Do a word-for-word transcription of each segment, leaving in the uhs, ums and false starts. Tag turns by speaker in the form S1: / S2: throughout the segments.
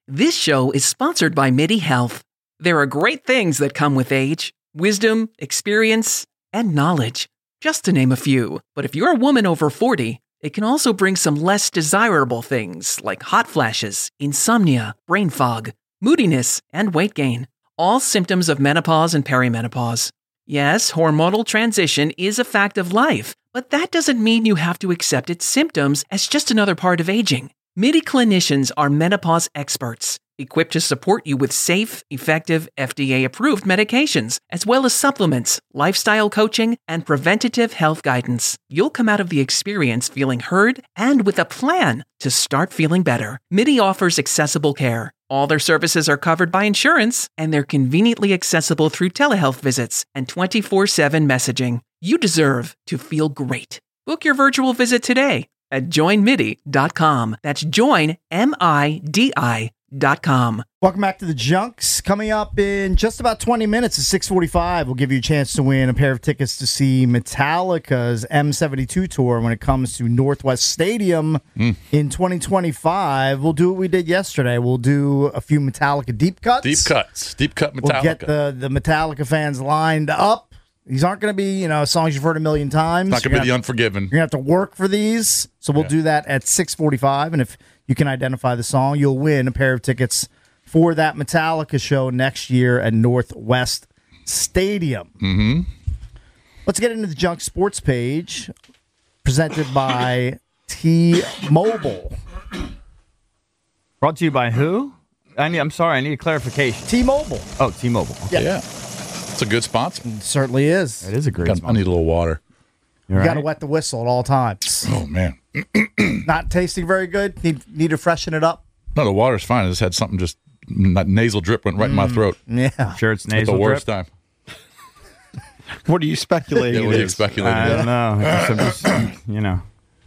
S1: This show is sponsored by MIDI Health. There are great things that come with age: wisdom, experience, and knowledge, just to name a few. But if you're a woman over forty, it can also bring some less desirable things like hot flashes, insomnia, brain fog, moodiness, and weight gain. All symptoms of menopause and perimenopause. Yes, hormonal transition is a fact of life, but that doesn't mean you have to accept its symptoms as just another part of aging. MIDI clinicians are menopause experts, equipped to support you with safe, effective, F D A-approved medications, as well as supplements, lifestyle coaching, and preventative health guidance. You'll come out of the experience feeling heard and with a plan to start feeling better. MIDI offers accessible care. All their services are covered by insurance, and they're conveniently accessible through telehealth visits and twenty-four seven messaging. You deserve to feel great. Book your virtual visit today at join midi dot com. That's join, M I D I dot com.
S2: Welcome back to the Junks. Coming up in just about twenty minutes at six forty-five, we'll give you a chance to win a pair of tickets to see Metallica's M seventy-two tour when it comes to Northwest Stadium mm. in twenty twenty-five. We'll do what we did yesterday. We'll do a few Metallica deep cuts.
S3: Deep cuts. Deep cut Metallica.
S2: We'll get the, the Metallica fans lined up. These aren't going to be, you know, songs you've heard a million times.
S3: It's not going to be The Unforgiven.
S2: You're going to have to work for these. So we'll yeah. do that at six forty-five. And if you can identify the song, you'll win a pair of tickets for that Metallica show next year at Northwest Stadium.
S3: Mm-hmm.
S2: Let's get into the Junk Sports page, presented by T-Mobile.
S4: Brought to you by who? I need, I'm sorry, I need a clarification.
S2: T-Mobile.
S4: Oh, T-Mobile.
S2: Yeah.
S3: yeah. It's a good sponsor.
S2: It certainly is.
S4: It is a great
S3: Got,
S4: sponsor.
S3: I need a little water.
S2: You right? got to wet the whistle at all times.
S3: Oh, man.
S2: Not tasting very good? Need, need to freshen it up?
S3: No, the water's fine. I just had something just, nasal drip went right mm. in my throat.
S2: Yeah.
S4: Sure it's nasal
S3: drip? the worst
S4: drip?
S3: time.
S5: What are you speculating?
S3: Yeah, what are you speculating?
S4: I don't know. Just, you know.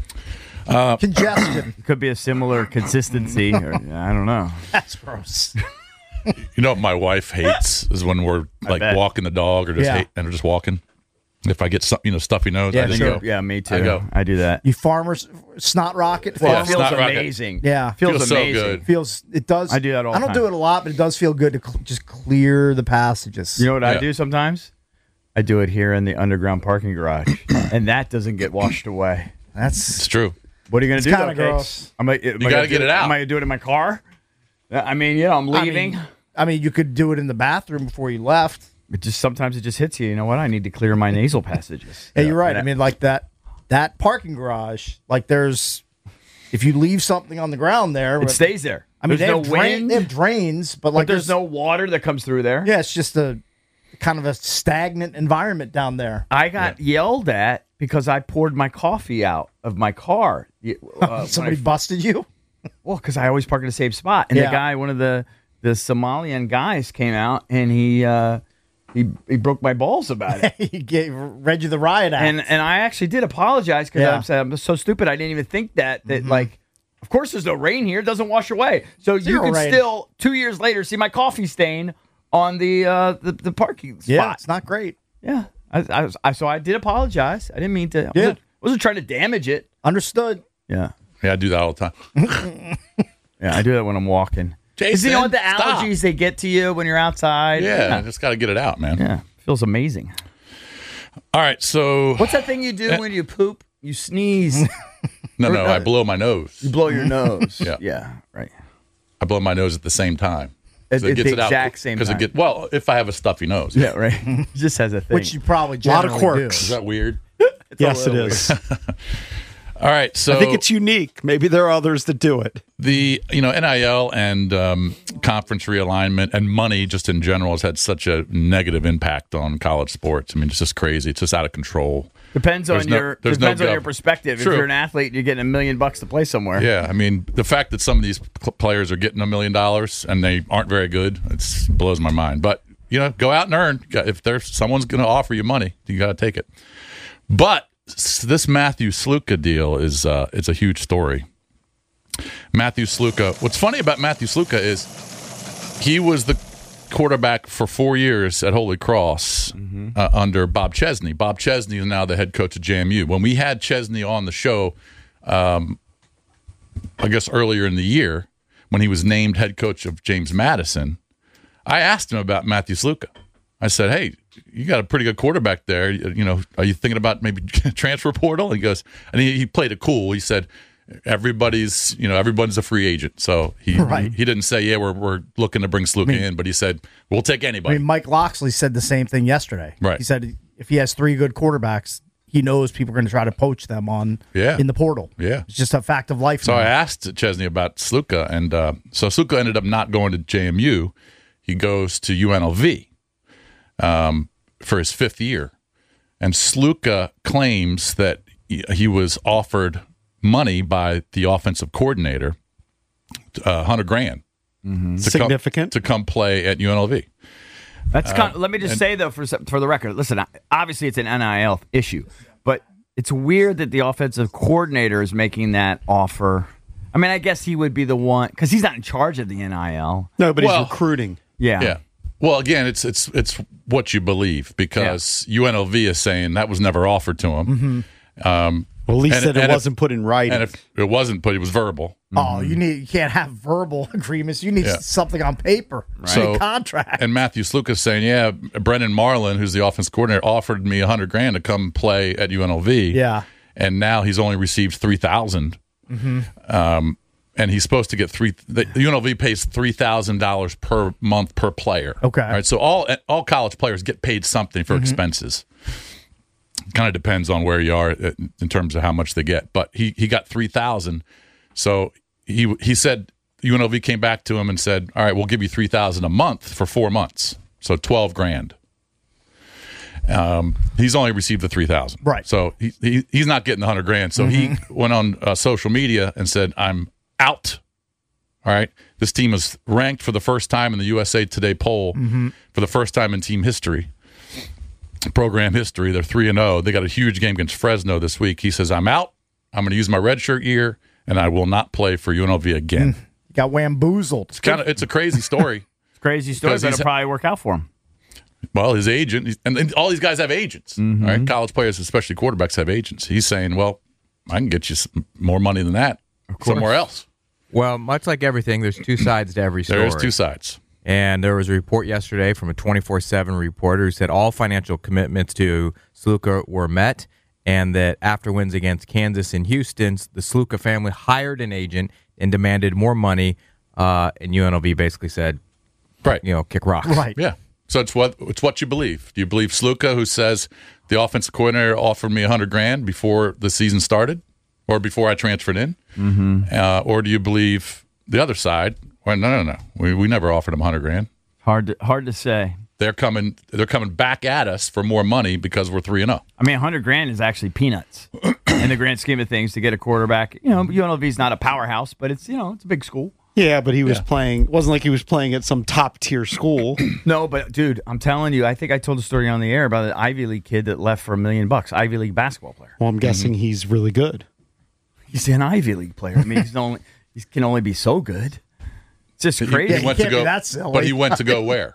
S3: Uh,
S2: Congestion.
S4: It could be a similar consistency. Or, I don't know.
S2: That's gross.
S3: You know what my wife hates is when we're like walking the dog or just
S2: yeah.
S3: hate, and we're just walking. If I get some, you know, stuffy nose,
S2: yeah,
S3: I just
S2: sure.
S3: go.
S4: Yeah, me too.
S3: I go.
S4: I do that.
S2: You farmers snot rocket.
S4: Well,
S3: yeah,
S4: it feels
S3: snot
S4: amazing.
S3: rocket.
S2: Yeah,
S4: feels,
S3: feels
S4: amazing.
S3: so good.
S2: Feels it does.
S4: I do that all
S2: I don't
S4: the
S2: do
S4: time.
S2: it a lot, but it does feel good to cl- just clear the passages.
S4: You know what
S3: yeah.
S4: I do sometimes? I do it here in the underground parking garage, and that doesn't get washed away.
S2: That's
S3: It's true.
S4: What are you going to
S2: It's
S4: do?
S2: kinda
S4: though,
S2: gross.
S4: Cakes? Am I, am
S3: You
S4: I
S3: gotta
S4: gonna
S3: get
S4: do
S3: it out.
S4: Am I going to do it in my car? I mean, you know, I'm leaving.
S2: I mean, I mean, you could do it in the bathroom before you left.
S4: It just sometimes it just hits you. You know what? I need to clear my nasal passages.
S2: Yeah, you're right.
S4: And
S2: I mean, like that that parking garage. Like, there's if you leave something on the ground there,
S4: it stays there.
S2: I mean,
S4: there's
S2: they
S4: no
S2: have, drain,
S4: wind.
S2: they have drains, but like
S4: but there's no water that comes through there.
S2: Yeah, it's just a kind of a stagnant environment down there.
S4: I got yeah. yelled at because I poured my coffee out of my car. Uh,
S2: Somebody
S4: I,
S2: busted you?
S4: Well, because I always park in the same spot. And
S2: yeah.
S4: the guy, one of the the Somalian guys, came out and he uh, he he broke my balls about it.
S2: He gave, read you the riot act.
S4: And and I actually did apologize because
S2: yeah.
S4: I'm, saying, I'm so stupid. I didn't even think that that mm-hmm. like. Of course, there's no rain here. It doesn't wash away. So
S2: Zero
S4: you can
S2: rain.
S4: still two years later see my coffee stain on the uh, the, the parking spot.
S2: Yeah, it's not great.
S4: Yeah, I, I, was, I so I did apologize. I didn't mean to. I
S2: yeah.
S4: wasn't, wasn't trying to damage it.
S2: Understood.
S4: Yeah.
S3: Yeah, I do that all the time.
S4: Yeah, I do that when I'm walking.
S3: Jason,
S4: you know what the
S3: stop.
S4: allergies they get to you when you're outside?
S3: Yeah,
S4: yeah.
S3: I just got to get it out, man.
S4: Yeah, feels amazing.
S3: All right, so
S4: what's that thing you do uh, when you poop? You sneeze.
S3: No, no, I blow my nose.
S4: You blow your nose.
S3: yeah,
S4: yeah, right.
S3: I blow my nose at the same time.
S4: At,
S3: it
S4: at
S3: gets
S4: the
S3: it out
S4: exact same time.
S3: It get, well, if I have a stuffy nose.
S4: Yeah, right. It just has a thing.
S2: Which you probably
S5: a lot of
S2: generally
S5: quirks.
S2: do.
S3: Is that weird?
S5: Yes, it is.
S3: All right, so
S5: I think it's unique. Maybe there are others that do it.
S3: The you know N I L and um, conference realignment and money just in general has had such a negative impact on college sports. I mean, it's just crazy. It's just out of control.
S4: Depends
S3: there's
S4: on
S3: no,
S4: your
S3: depends
S4: no
S3: on
S4: your
S3: your
S4: perspective.
S3: True.
S4: If you're an athlete, you're getting a million bucks to play somewhere.
S3: Yeah, I mean, the fact that some of these players are getting a million dollars and they aren't very good, it blows my mind. But you know, go out and earn. If there's someone's going to offer you money, you got to take it. But this Matthew Sluka deal is uh, it's a huge story. Matthew Sluka. What's funny about Matthew Sluka is he was the quarterback for four years at Holy Cross mm-hmm. uh, under Bob Chesney. Bob Chesney is now the head coach at J M U. When we had Chesney on the show, um, I guess earlier in the year, when he was named head coach of James Madison, I asked him about Matthew Sluka. I said, hey, you got a pretty good quarterback there. You know, are you thinking about maybe transfer portal? He goes, and he, he played it cool. He said, everybody's, you know, everybody's a free agent. So he
S2: Right.
S3: he, he didn't say, yeah, we're we're looking to bring Sluka
S2: I mean-
S3: in, but he said, we'll take
S2: I
S3: anybody.
S2: mean, Mike Loxley said the same thing yesterday.
S3: Right.
S2: He said if he has three good quarterbacks, he knows people are going to try to poach them on
S3: Yeah.
S2: in the portal.
S3: Yeah.
S2: It's just a fact of life.
S3: So
S2: now.
S3: I asked Chesney about Sluka, and uh, so Sluka ended up not going to J M U. He goes to U N L V um, for his fifth year. And Sluka claims that he, he was offered money by the offensive coordinator, a hundred grand, to
S5: Significant.
S3: come, to come play at U N L V.
S4: That's kind of, let me just
S3: and-
S4: say though, for for the record, listen. I- Obviously, it's an N I L issue, but it's weird that the offensive coordinator is making that offer. I mean, I guess he would be the one because he's not in charge of the N I L.
S5: No, but
S3: Well-
S5: he's recruiting.
S4: Yeah,
S3: Yeah. Well, again, it's it's it's what you believe because U N L V is saying that was never offered to him. Um,
S5: Well, at least
S3: and-
S5: that it
S3: and if-
S5: wasn't put in writing.
S3: and if it wasn't, but it was verbal.
S2: Oh, you need you can't have verbal agreements. You need
S3: Yeah.
S2: something on paper,
S3: So-
S2: a contract.
S3: And Matthew Sluka's saying, yeah, Brendan Marlin, who's the offense coordinator, offered me a hundred grand to come play at U N L V.
S2: Yeah.
S3: And now he's only received three thousand. Um, and he's supposed to get three. The U N L V pays three thousand dollars per month per player.
S2: Okay.
S3: All right. So all all college players get paid something for expenses. Kind of depends on where you are in terms of how much they get. But he he got three thousand. So he he said U N L V came back to him and said, all right, we'll give you three thousand a month for four months. So twelve grand. Um, he's only received the three thousand.
S2: Right.
S3: So he, he he's not getting the hundred grand. So he went on uh, social media and said, I'm out. All right. This team is ranked for the first time in the U S A Today poll for the first time in team history, program history. They're three and zero. They got a huge game against Fresno this week. He says, I'm out. I'm going to use my redshirt year, and I will not play for U N L V again.
S2: You got wamboozled.
S3: It's kind of it's a crazy story.
S4: crazy story,
S3: Because
S4: but
S3: he's-
S4: it'll probably work out for him.
S3: Well, his agent, he's- and, and all these guys have agents,
S2: Mm-hmm.
S3: right? College players, especially quarterbacks, have agents. He's saying, well, I can get you some more money than that somewhere else.
S6: Well, much like everything, there's two sides to every story.
S3: There is two sides.
S6: And there was a report yesterday from a twenty-four seven reporter who said all financial commitments to Sluka were met, and that after wins against Kansas and Houston, the Sluka family hired an agent and demanded more money, uh, and U N L V basically said,
S3: Right.
S6: you know, kick rocks.
S2: Right.
S3: Yeah. So it's what it's what you believe. Do you believe Sluka, who says the offensive coordinator offered me a hundred grand before the season started, or before I transferred in, mm-hmm. uh, or do you believe the other side? Well, no, no, no. We we never offered him a hundred grand.
S4: Hard to, hard to say.
S3: They're coming. They're coming back at us for more money because we're three and zero.
S4: I mean, a hundred grand is actually peanuts in the grand scheme of things to get a quarterback. You know, U N L V is not a powerhouse, but it's you know it's a big school.
S5: Yeah, but he was
S3: Yeah.
S5: playing. Wasn't like he was playing at some top tier school.
S4: No, but dude, I'm telling you, I think I told a story on the air about an Ivy League kid that left for a million bucks. Ivy League basketball player.
S5: Well, I'm guessing he's really good.
S4: He's an Ivy League player. I mean, he's only he can only be so good. It's just crazy.
S2: Yeah, he
S3: went
S2: can't
S3: to
S2: be
S3: go,
S2: that silly.
S3: but he went to go where?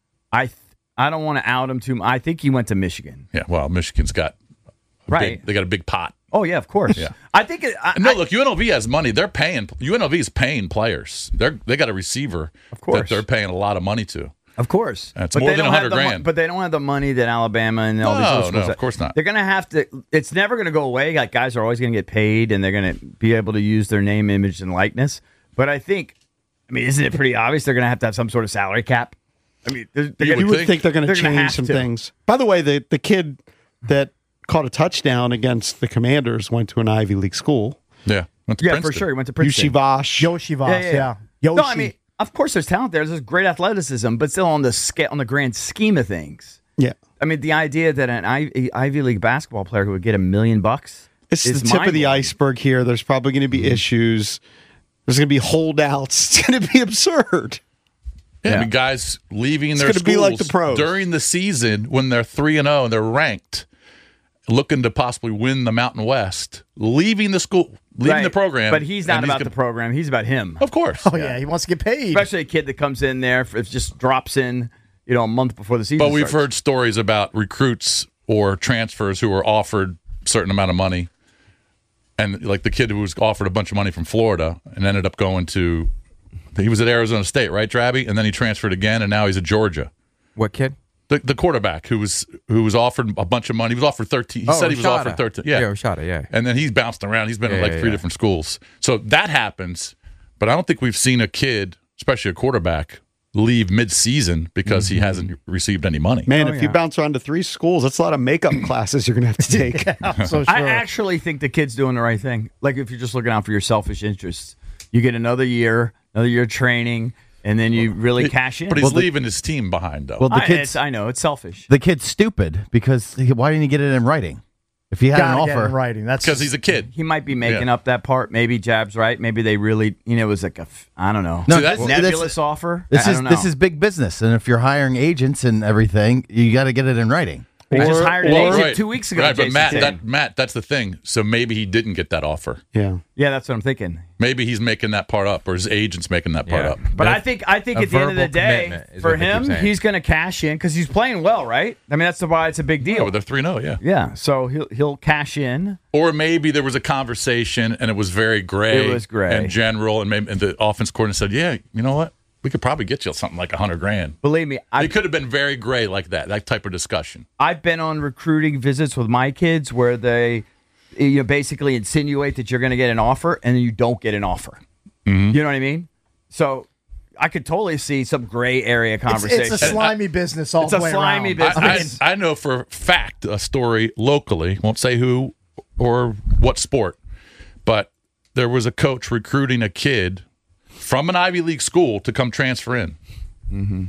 S4: I th- I don't want to out him too much. I think he went to Michigan.
S3: Yeah. Well, Michigan's got a
S4: Right.
S3: Big, they got a big pot.
S4: Oh yeah, of course.
S3: Yeah.
S4: I think it, I,
S3: No,
S4: I-
S3: look, U N L V has money. They're paying. U N L V is paying players. They're they got a receiver
S4: Of course.
S3: that they're paying a lot of money to.
S4: Of course,
S3: That's
S4: But
S3: more
S4: they
S3: than
S4: don't have
S3: a hundred
S4: the mo-
S3: grand.
S4: But they don't have the money that Alabama and all these
S3: No,
S4: other
S3: no,
S4: schools.
S3: of
S4: have.
S3: course not.
S4: They're going to have to. It's never going to go away. Like guys are always going to get paid, and they're going to be able to use their name, image, and likeness. But I think, I mean, isn't it pretty obvious they're going to have to have some sort of salary cap? I mean, they're, they're
S3: You
S4: gonna,
S5: You would
S3: think-
S5: think they're going to
S4: they're gonna
S5: change
S4: have
S5: some
S4: to.
S5: things. By the way, the the kid that caught a touchdown against the Commanders went to an Ivy League school.
S3: Yeah, went to
S4: yeah,
S3: Princeton.
S4: for sure. He went to Princeton.
S5: Yoshivash.
S2: Yoshi Voss,
S4: Yeah,
S2: yeah.
S4: yeah, yeah.
S2: Yoshi.
S4: No, I mean, of course, there's talent there. There's great athleticism, but still on the scale, on the grand scheme of things.
S5: Yeah.
S4: I mean, the idea that an Ivy, Ivy League basketball player would get a million bucks.
S5: It's
S4: is
S5: the tip of the
S4: mind-blowing.
S5: iceberg here. There's probably going to be
S3: Mm-hmm.
S5: issues. There's going to be holdouts. It's going to be absurd.
S3: Yeah,
S4: Yeah.
S3: I mean, guys leaving their
S5: gonna
S3: schools
S5: be like the pros.
S3: during the season when they're three and zero and they're ranked, looking to possibly win the Mountain West, leaving the school, leaving
S4: Right.
S3: the program.
S4: But he's not
S3: and
S4: about
S3: gonna-
S4: the program. He's about him.
S3: Of course.
S2: Oh, yeah. He wants to get paid.
S4: Especially a kid that comes in there, if just drops in, you know, a month before the season
S3: But we've
S4: starts.
S3: heard stories about recruits or transfers who were offered a certain amount of money, and like the kid who was offered a bunch of money from Florida and ended up going to He was at Arizona State, right, Drabby? And then he transferred again, and now he's at Georgia.
S6: What kid?
S3: The, the quarterback who was who was offered a bunch of money. He was offered thirteen. He
S6: Oh,
S3: said he was
S6: Rashada.
S3: offered thirteen. Yeah,
S6: Yeah, Rashada, yeah.
S3: And then he's bounced around. He's been
S6: Yeah,
S3: in like
S6: yeah,
S3: three
S6: yeah.
S3: different schools. So that happens, but I don't think we've seen a kid, especially a quarterback, leave mid-season because
S6: Mm-hmm.
S3: he hasn't received any money.
S5: Man, if you bounce around to three schools, that's a lot of makeup classes you're going to have to take.
S2: I'm so sure.
S4: I actually think the kid's doing the right thing. Like if you're just looking out for your selfish interests, you get another year, another year of training, and then you really cash in.
S3: But he's
S7: Well, the-
S3: leaving his team behind, though.
S7: Well, the
S4: I,
S7: kid's
S4: it's- I know it's selfish.
S7: the kid's stupid because he, why didn't he get it in writing? If he had
S2: Gotta
S7: an
S2: get
S7: offer,
S2: in writing. That's
S3: Because he's a kid.
S4: He might be making
S3: Yeah.
S4: up that part. Maybe Jab's right. Maybe they really, you know, it was like a, f- I don't know,
S7: No,
S3: See, that's-
S7: that's-
S4: nebulous offer.
S7: This
S4: I
S7: is
S4: don't know.
S7: this is big business, and if you're hiring agents and everything, you got to get it in writing.
S4: We just
S5: Or-
S4: hired an
S5: or-
S4: agent
S3: Right.
S4: two weeks ago.
S3: Right, but
S4: Jason
S3: Matt,
S4: Tatum.
S3: that, Matt, that's the thing. So maybe he didn't get that offer.
S5: Yeah.
S4: yeah, that's what I'm thinking.
S3: Maybe he's making that part up, or his agent's making that part
S6: Yeah.
S3: up.
S4: But
S6: That-
S4: I think I think
S6: a
S4: at the end of the
S6: verbal
S4: day,
S6: commitment is
S4: for
S6: what they keep
S4: him,
S6: saying.
S4: he's going to cash in because he's playing well, right? I mean, that's the why it's a big
S3: Yeah,
S4: deal.
S3: but they're three and oh, yeah.
S4: Yeah, so he'll he'll cash in.
S3: Or maybe there was a conversation and it was very gray.
S4: It was gray.
S3: and general, and maybe and the offense coordinator said, "Yeah, you know what? We could probably get you something like a hundred grand."
S4: Believe me, I
S3: It could have been very gray like that. That type of discussion.
S4: I've been on recruiting visits with my kids where they you know, basically insinuate that you're going to get an offer and then you don't get an offer.
S3: Mm-hmm.
S4: You know what I mean? So I could totally see some gray area
S2: it's,
S4: conversation.
S2: it's a slimy business all
S4: It's
S2: the
S4: a
S2: way
S4: slimy
S2: around.
S4: business.
S3: I, I, I know for a fact a story locally. Won't say who or what sport, but there was a coach recruiting a kid from an Ivy League school to come transfer in, mm-hmm.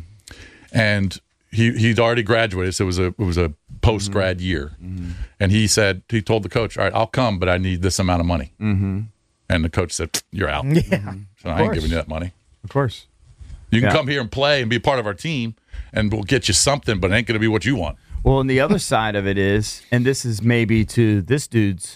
S3: and he he'd already graduated, so it was a it was a post grad
S4: Mm-hmm.
S3: year, mm-hmm. and he said he told the coach, "All right, I'll come, but I need this amount of money." Mm-hmm. And the coach said, "You're out."
S2: Yeah.
S3: So I ain't
S4: course.
S3: giving you that money.
S4: Of course.
S3: You can
S4: Yeah.
S3: come here and play and be a part of our team, and we'll get you something, but it ain't going to be what you want.
S4: Well, and the other side of it is, and this is maybe to this dude's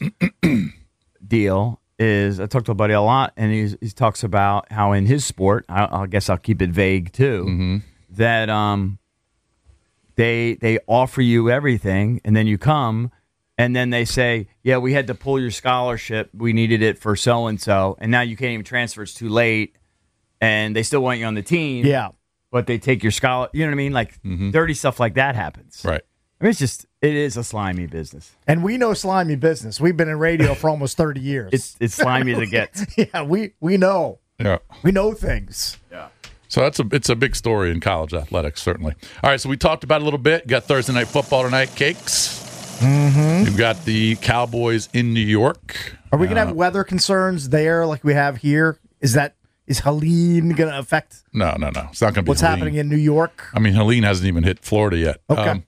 S4: deal, is I talk to a buddy a lot, and he's, he talks about how in his sport, I, I guess I'll keep it vague too,
S3: Mm-hmm.
S4: that um, they they offer you everything, and then you come, and then they say, yeah, we had to pull your scholarship, we needed it for so and so, and now you can't even transfer, it's too late, and they still want you on the team.
S2: Yeah.
S4: But they take your scholar, you know what I mean? Like dirty stuff like that happens.
S3: Right.
S4: I mean, it's just, it is a slimy business.
S2: And we know slimy business. We've been in radio for almost thirty years.
S4: It's it's slimy as it gets.
S2: yeah, we, we know.
S3: Yeah.
S2: We know things.
S3: So that's a it's a big story in college athletics, certainly. All right, so we talked about it a little bit. You got Thursday night football tonight, Cakes. Mm-hmm. You've got the Cowboys in New York.
S2: Are we going to have weather concerns there like we have here? Is that is Helene going to affect
S3: No, no, no. It's not going to be
S2: what's
S3: Helene.
S2: happening in New York?
S3: I mean, Helene hasn't even hit Florida yet. Um,
S2: Okay.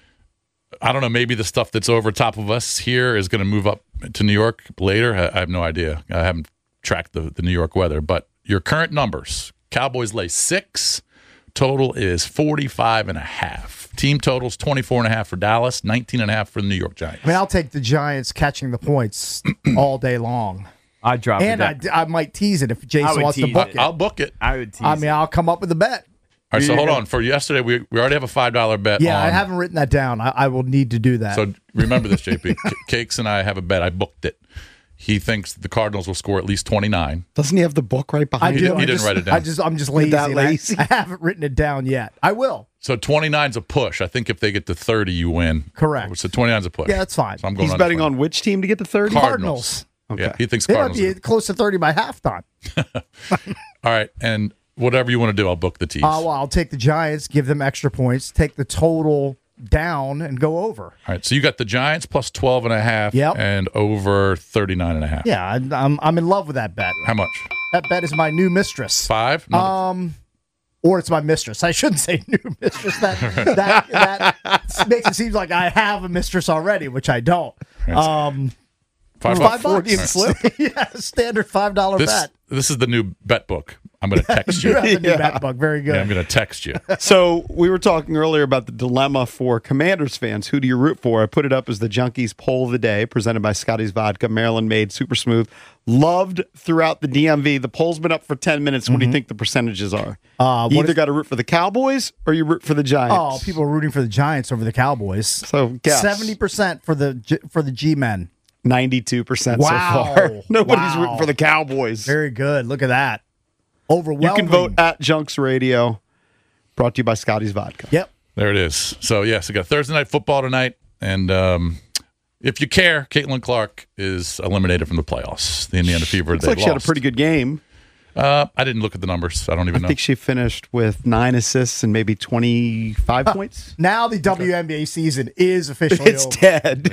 S3: I don't know. Maybe the stuff that's over top of us here is going to move up to New York later. I, I have no idea. I haven't tracked the, the New York weather. But your current numbers, Cowboys lay six. Total is forty-five and a half. Team totals twenty-four and a half for Dallas, nineteen and a half for the New York Giants.
S2: I mean, I'll take the Giants catching the points all day long.
S4: I'd drop
S2: And
S4: it.
S2: I, I might tease it if
S4: I
S2: Jason
S4: would
S2: wants to
S4: tease
S2: book
S4: it.
S2: it.
S3: I'll book it.
S4: I would tease
S2: I mean, I'll come up with a bet.
S3: All right, so
S4: You're
S3: hold
S4: gonna-
S3: on. For yesterday, we we already have a five dollar bet.
S2: Yeah,
S3: on,
S2: I haven't written that down. I, I will need to do that.
S3: So remember this, J P. C- Cakes and I have a bet. I booked it. He thinks the Cardinals will score at least twenty-nine.
S5: Doesn't he have the book right
S2: I
S5: behind
S3: He
S2: do.
S5: him?
S3: didn't- he
S2: I
S3: didn't
S2: just,
S3: write it down.
S2: I just, I'm just lazy.
S5: that
S2: and I-
S5: lazy?
S2: I, haven't written it down yet. I will.
S3: So twenty-nine's a push. I think if they get to thirty, you win.
S2: Correct.
S3: So twenty-nine's a push.
S2: Yeah, that's fine.
S3: So I'm going
S5: He's
S3: on
S5: betting
S3: twenty.
S5: on which team to get to thirty?
S3: Cardinals.
S2: Cardinals.
S3: Yeah, he thinks
S2: They might
S3: Cardinals.
S2: be close to thirty by halftime.
S3: All right, and whatever you want to do, I'll book the tees.
S2: Uh, well, I'll take the Giants, give them extra points, take the total down, and go over.
S3: All right, so you got the Giants plus twelve and a half
S2: Yep.
S3: and over thirty-nine and a half.
S2: Yeah, I, I'm I'm in love with that bet.
S3: How much?
S2: That bet is my new mistress.
S3: Five? No.
S2: Um, or it's my mistress. I shouldn't say new mistress. That that that makes it seem like I have a mistress already, which I don't. Um,
S3: five
S2: five
S3: bucks?
S2: bucks.
S3: All right.
S2: yeah, standard five dollar
S3: This,
S2: bet.
S3: this is the new bet book. I'm going to text
S2: You
S3: you.
S2: have the new
S5: Yeah.
S2: bet book. Very good.
S3: Yeah, I'm going to text you.
S5: So we were talking earlier about the dilemma for Commanders fans. Who do you root for? I put it up as the Junkies poll of the day, presented by Scotty's Vodka, Maryland made, super smooth, loved throughout the D M V. The poll's been up for ten minutes. What do you think the percentages are?
S2: Uh,
S5: you
S2: what
S5: either
S2: is-
S5: got to root for the Cowboys or you root for the Giants.
S2: Oh, people are rooting for the Giants over the Cowboys.
S5: So guess.
S2: Seventy percent for the G- for the G men.
S5: ninety-two percent
S2: Wow.
S5: so far. Nobody's
S2: Wow.
S5: rooting for the Cowboys.
S2: Very good. Look at that. Overwhelming.
S5: You can vote at Junks Radio. Brought to you by Scotty's Vodka.
S2: Yep.
S3: There it is. So, yes, we got Thursday night football tonight. And um, if you care, Caitlin Clark is eliminated from the playoffs. The Indiana Fever,
S5: Looks
S3: they
S5: like she had a
S3: lost.
S5: pretty good game.
S3: Uh, I didn't look at the numbers. I don't even
S5: I
S3: know.
S5: think she finished with nine assists and maybe twenty-five points.
S2: Now the W N B A season is officially
S5: It's
S2: over.
S5: dead.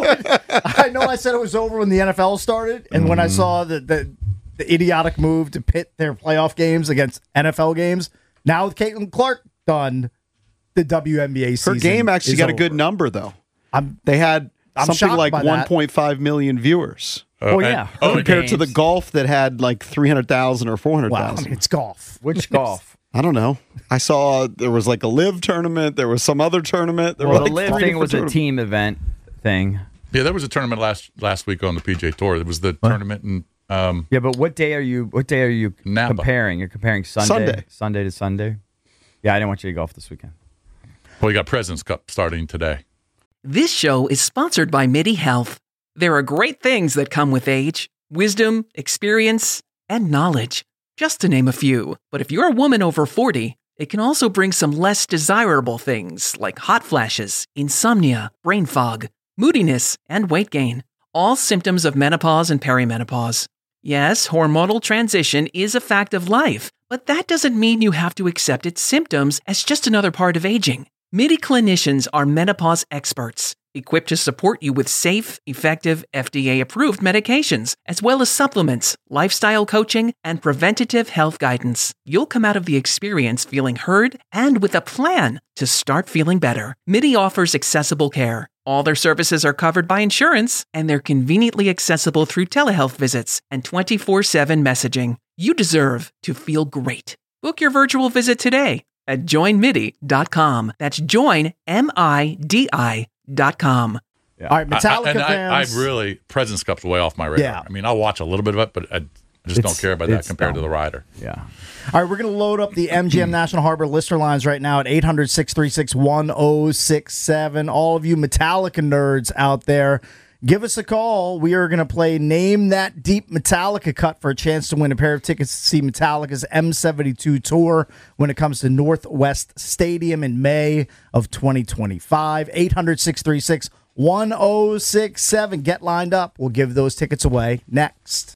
S2: I know I said it was over when the N F L started, and when I saw the, the the idiotic move to pit their playoff games against N F L games, now with Caitlin Clark done, the W N B A season
S5: Her game actually
S2: is
S5: got a
S2: over.
S5: good number, though.
S2: I'm
S5: They had
S2: I'm
S5: something
S2: shocked
S5: like
S2: by that.
S5: one point five million viewers.
S3: Uh,
S4: Oh,
S3: and-
S4: yeah.
S3: oh,
S4: Her
S5: Compared to the
S4: games.
S5: golf that had like three hundred thousand or four hundred
S2: wow. I
S5: thousand.
S2: mean, it's golf.
S4: Which golf?
S5: I don't know. I saw there was like a live tournament. There was some other tournament. There
S4: Well,
S5: were
S4: the
S5: like
S4: live
S5: three
S4: thing was a
S5: different
S4: team event thing.
S3: yeah, there was a tournament last last week on the P G A Tour. There was the tournament in um,
S4: Yeah, but what day are you? What day are you
S3: Napa.
S4: comparing? You're comparing Sunday,
S5: Sunday.
S4: Sunday to Sunday. Yeah, I didn't want you to golf this weekend.
S3: well, you got President's Cup starting today.
S1: This show is sponsored by MIDI Health. There are great things that come with age: wisdom, experience, and knowledge, just to name a few. But if you're a woman over forty, it can also bring some less desirable things like hot flashes, insomnia, brain fog, moodiness, and weight gain, all symptoms of menopause and perimenopause. Yes, hormonal transition is a fact of life, but that doesn't mean you have to accept its symptoms as just another part of aging. MIDI clinicians are menopause experts, equipped to support you with safe, effective, F D A-approved medications, as well as supplements, lifestyle coaching, and preventative health guidance. You'll come out of the experience feeling heard and with a plan to start feeling better. MIDI offers accessible care. All their services are covered by insurance, and they're conveniently accessible through telehealth visits and twenty-four seven messaging. You deserve to feel great. Book your virtual visit today at join midi dot com. That's join, M I D I dot com.
S2: All right,
S3: I-
S2: Metallica
S3: I, and
S2: fans.
S3: I, I really President's Cup's way off my radar.
S2: Yeah.
S3: I mean, I'll watch a little bit of it, but I just
S4: It's-
S3: don't care about that
S4: it's
S3: compared to
S4: dumb.
S3: the rider.
S4: Yeah.
S2: All right, we're going to load up the M G M National Harbor listener lines right now at eight hundred, six three six, one oh six seven. All of you Metallica nerds out there, give us a call. We are going to play Name That Deep Metallica Cut for a chance to win a pair of tickets to see Metallica's M seventy-two tour when it comes to Northwest Stadium in May of twenty twenty-five. eight hundred, six three six, one oh six seven. Get lined up. We'll give those tickets away next.